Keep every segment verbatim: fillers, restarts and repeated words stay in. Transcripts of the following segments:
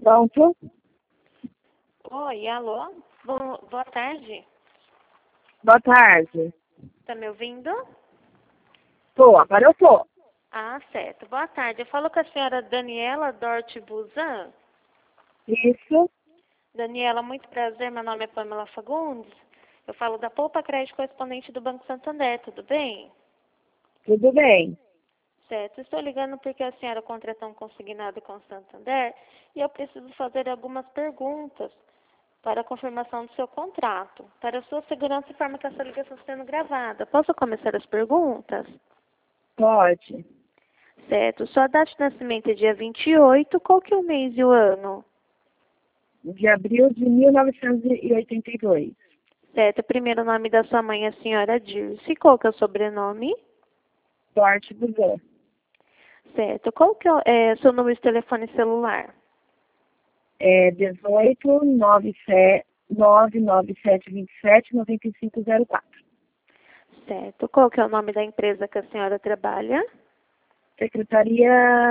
Pronto? Oi, alô? Bo- boa tarde. Boa tarde. Tá me ouvindo? Tô, agora eu tô. Ah, certo. Boa tarde. Eu falo com a senhora Daniela Dorte Buzan. Isso, Daniela, muito prazer. Meu nome é Pamela Fagundes. Eu falo da Poupa Crédito Correspondente do Banco Santander. Tudo bem? tudo bem. Certo. Estou ligando porque a senhora contratou um consignado com o Santander e eu preciso fazer algumas perguntas para a confirmação do seu contrato. Para a sua segurança, informa que essa ligação está sendo gravada. Posso começar as perguntas? Pode. Certo. Sua data de nascimento é dia vinte e oito. Qual que é o mês e o ano? De abril de mil novecentos e oitenta e dois. Certo. O primeiro nome da sua mãe é a senhora Dirce. Qual que é o sobrenome? Sorte do Zé. Certo. Qual que é o seu número de telefone celular? É dezoito, nove sete, nove nove sete, vinte e sete, noventa e cinco zero quatro. Certo. Qual que é o nome da empresa que a senhora trabalha? Secretaria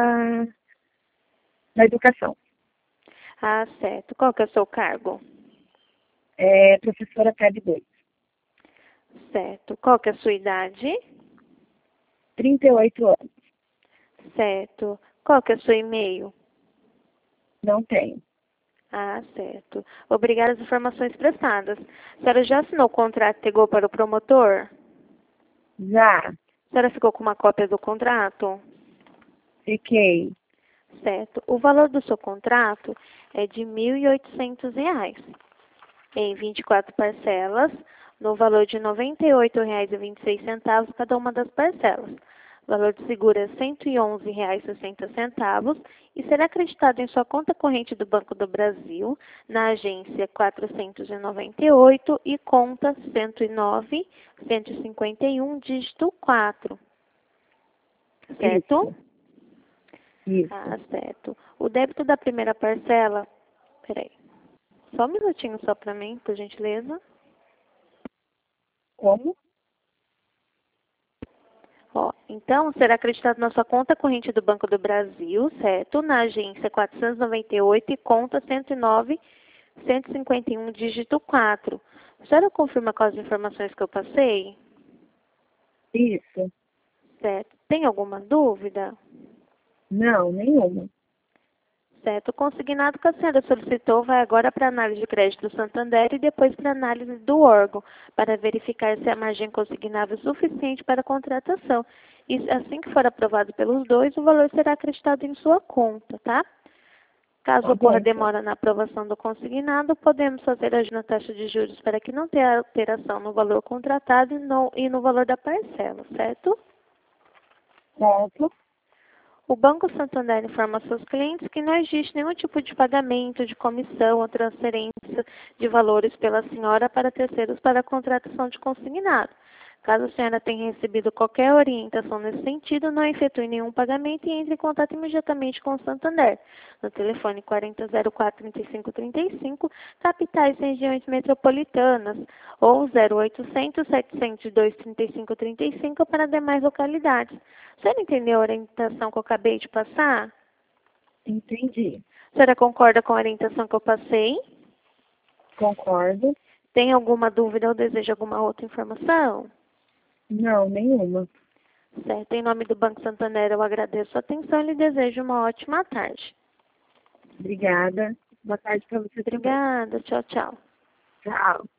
da Educação. Ah, certo. Qual que é o seu cargo? É professora P E B dois. Certo. Qual que é a sua idade? trinta e oito anos. Certo. Qual que é o seu e-mail? Não tenho. Ah, certo. Obrigada às informações prestadas. A senhora já assinou o contrato e pegou para o promotor? Já A senhora ficou com uma cópia do contrato? fiquei. Certo. O valor do seu contrato é de mil e oitocentos reais, em vinte e quatro parcelas, no valor de noventa e oito reais e vinte e seis centavos cada uma das parcelas. O valor de seguro é cento e onze reais e sessenta centavos e será acreditado em sua conta corrente do Banco do Brasil, na agência quatrocentos e noventa e oito e conta cento e nove, cento e cinquenta e um, dígito quatro. Certo? Isso. Ah, certo. O débito da primeira parcela, peraí, só um minutinho só para mim, por gentileza. Como? Ó, então, será acreditado na sua conta corrente do Banco do Brasil, certo? Na agência quatrocentos e noventa e oito e conta cento e nove, cento e cinquenta e um, dígito quatro. A senhora confirma com as informações que eu passei? Isso. Certo. Tem alguma dúvida? Não, nenhuma. Certo. O consignado que a senhora solicitou vai agora para a análise de crédito do Santander e depois para a análise do órgão, para verificar se a margem consignável é suficiente para a contratação. E assim que for aprovado pelos dois, o valor será acreditado em sua conta, tá? Caso Tá bom, ocorra então. demora na aprovação do consignado, podemos fazer ajuste na taxa de juros para que não tenha alteração no valor contratado e no, e no valor da parcela, certo? Certo. O Banco Santander informa seus clientes que não existe nenhum tipo de pagamento de comissão ou transferência de valores pela senhora para terceiros para a contratação de consignado. Caso a senhora tenha recebido qualquer orientação nesse sentido, não efetue nenhum pagamento e entre em contato imediatamente com o Santander, no telefone quarenta zero quatro, trinta e cinco trinta e cinco, capitais e regiões metropolitanas, ou zero oitocentos, setecentos e dois, trinta e cinco trinta e cinco para demais localidades. A senhora entendeu a orientação que eu acabei de passar? Entendi. A senhora concorda com a orientação que eu passei? Concordo. Tem alguma dúvida ou deseja alguma outra informação? Não, nenhuma. Certo. Em nome do Banco Santander, eu agradeço a atenção e lhe desejo uma ótima tarde. Obrigada. Boa tarde para você também. Obrigada. Tchau, tchau. Tchau.